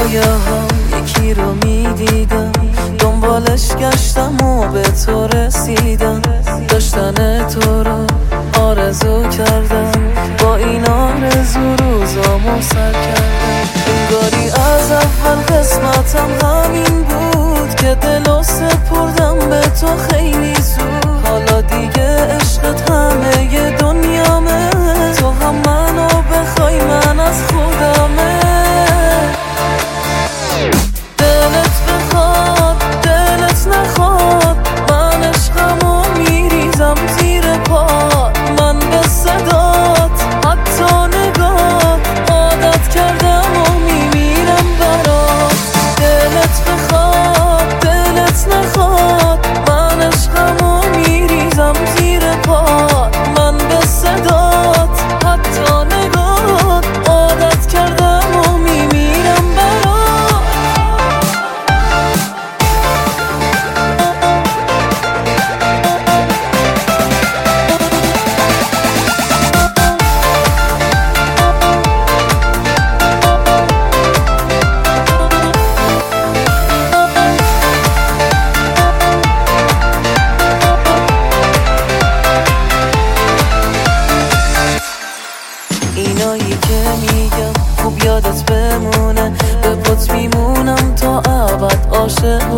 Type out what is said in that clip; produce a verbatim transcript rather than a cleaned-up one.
رویه ها یکی رو میدیدم، دنبالش گشتم و به تو رسیدم. داشتن تو رو آرزو کردم، با این آرزو روزامو سر کردم. انگاری از اول قسمتم همین بود که دلو سپردم به تو خیلی زود. حالا دیگه عشقت همه ی دنیامه، تو هم منو بخوای من از خودمه. دلت بخواد دلت نخواد، من عشقمو میریزم زیر پات. من به صدات حتی نگاه عادت کردم و میمیرم برات. دلت بخواد دلت نخواد، من عشقمو میریزم زیر پات. من به صدات حتی نگاه عادت کردم و میمیرم برات. اینایی که میگم خوب یادت بمونه، به پات میمونم تا ابد عاشق